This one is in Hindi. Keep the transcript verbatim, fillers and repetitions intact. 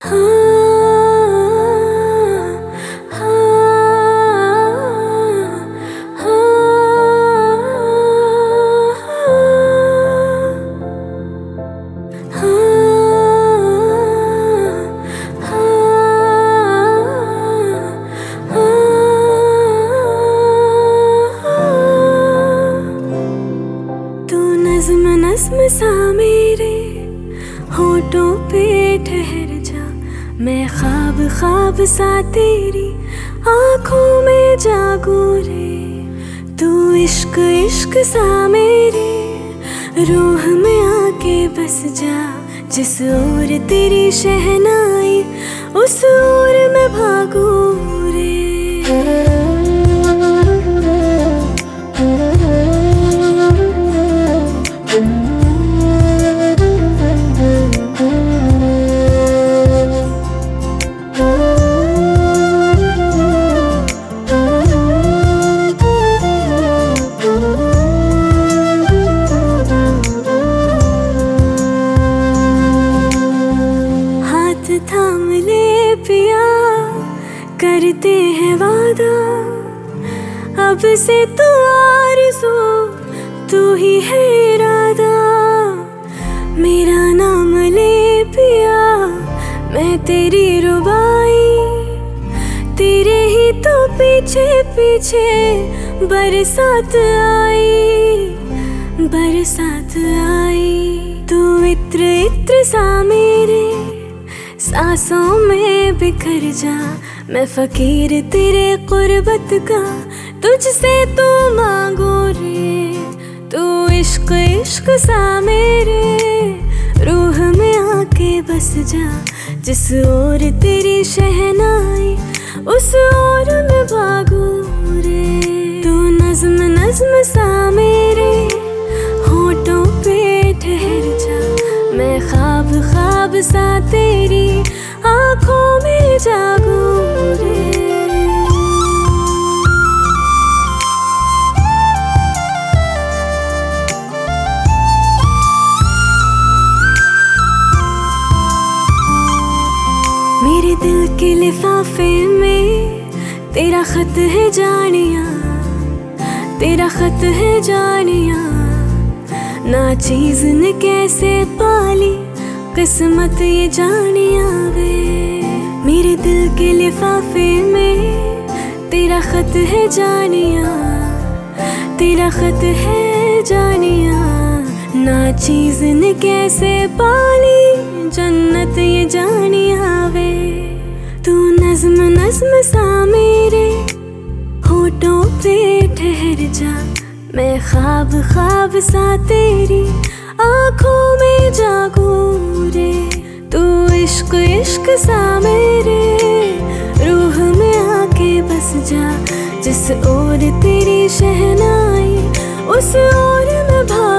नज़्म नज़्म सा मेरे होठों पे ठहर जा, मैं ख्वाब ख्वाब सा तेरी आँखों में जागू रे। तू इश्क इश्क सा मेरे रूह में आके बस जा, जिस ओर तेरी शहनाई उस ओर मैं भागू रे। थाम ले पिया, करते हैं वादा, अब से तू आरज़ू तू ही है इरादा। मेरा नाम ले पिया, मैं तेरी रुबाई, तेरे ही तो पीछे पीछे बरसात आई, बरसात आई। तू इत्र इत्र सा मेरे सांसों में बिखर जा, मैं फकीर तेरे कुर्बत का तुझसे तो मांगू रे। तू इश्क इश्क सा मेरे रूह में आके बस जा, जिस ओर तेरी शहनाई उस ओर मैं भागू रे। तू नज़्म नज़्म सा मेरे होठों पे ठहर जा, मैं ख्वाब ख्वाब सा तेरी आँखों में जागू रे। मेरे दिल के लिफाफे में तेरा खत है जानिया, तेरा खत है जानिया। ना चीज़ ने कैसे पाली किस्मत ये जानिया वे। मेरे दिल के लिफाफे में तेरा खत है जानिया, तेरा खत है जानिया। ना चीज़ ने कैसे पाली जन्नत ये जानिया वे। तू नज़्म नज़्म सा मेरे होठों पे ठहर जा, मैं ख्वाब ख्वाब सा तेरी आँखों में जागू रे। तू इश्क इश्क सा मेरे रूह में आके बस जा, जिस ओर तेरी शहनाई उस ओर मैं भागू।